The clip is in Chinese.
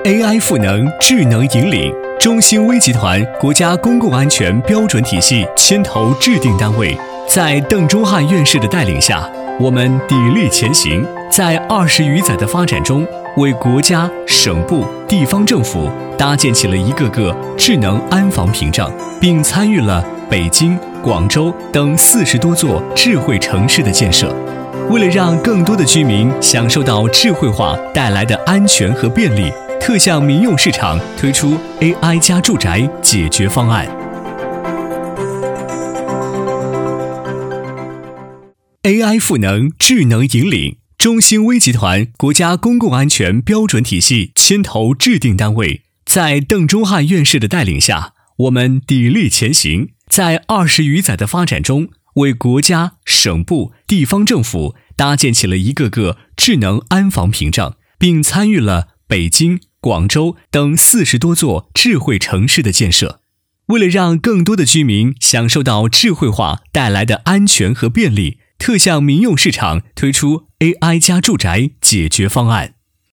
AI 赋能智能引领，中兴微集团国家公共安全标准体系牵头制定单位，在邓中翰院士的带领下，我们砥砺前行，在20余载的发展中，为国家、省部、地方政府搭建起了一个个智能安防屏障，并参与了北京、广州等40多座智慧城市的建设。为了让更多的居民享受到智慧化带来的安全和便利，特向民用市场推出 AI 加住宅解决方案。AI 赋能智能引领，中兴微集团国家公共安全标准体系牵头制定单位，在邓中翰院士的带领下，我们砥砺前行，在20余载的发展中，为国家、省部、地方政府搭建起了一个个智能安防屏障，并参与了北京、广州等40多座智慧城市的建设。为了让更多的居民享受到智慧化带来的安全和便利，特向民用市场推出 AI 加住宅解决方案。